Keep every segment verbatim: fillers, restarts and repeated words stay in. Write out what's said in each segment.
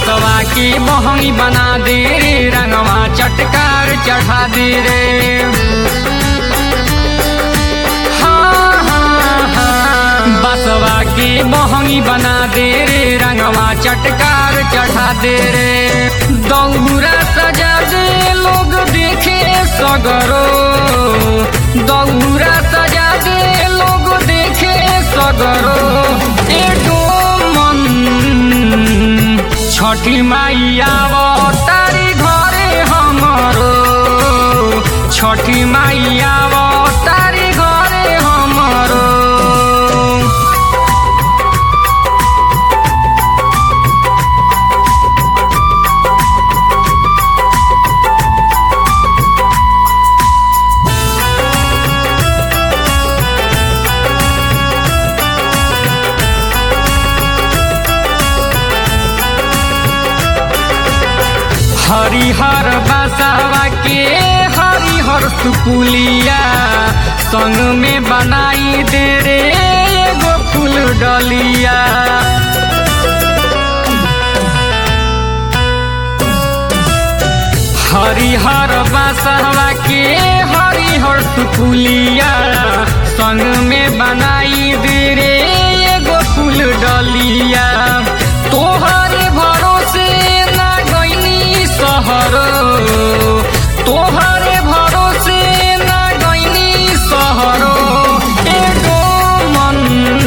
बसवा की मोहंगी बना दे रे, रंगवा चटकार चढ़ा दे रे। हाँ हाँ हाँ बसवा की मोहंगी बना दे रे, रंगवा चटकार चढ़ा दे रे। दौरा सजा दे लोग देखे सगरो, दौरा सजा दे लोग देखे सगरो। छठी मैया तारी घरे हमरो, छठी मैया तारी घरे हमरो। हरिहर बसवा के हरिहर सुपुलिया, संग में बनाई दे रे एगो फूल डलिया। हरिहर बसवा के हरिहर सुपुलिया, संग में बनाई दे रे एगो फूल डलिया। तोहरे भरोसे सहरो, तोहरे भरोसे ना गईनी सहरो। एगो मन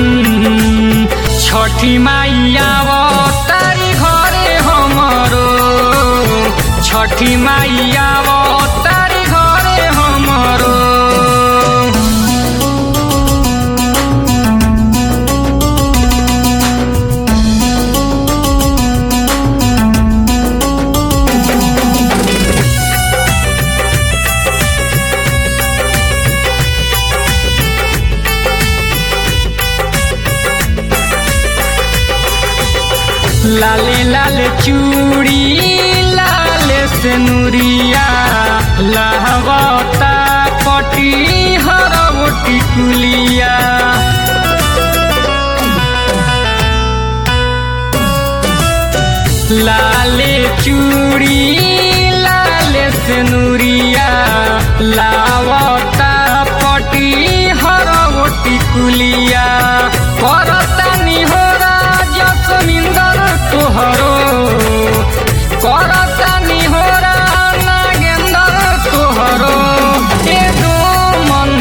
छठी मैया तारी घरे हमरो, छठी मैया तारी घरे हमरो। लाले लाले चूड़ी लाले सेनुरिया, लहवता पटी हरवटी कुलिया। लाले चूड़ी लाले सेनुरिया, लावता पटी हरवटी कुलिया। करतानी हो जसमिंदर तोहरो, करतानी हो नागेंदर तोहरो। एगो मन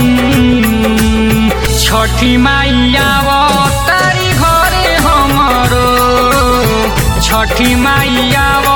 छठी मैया तारी घरे हमरो, छठी मैया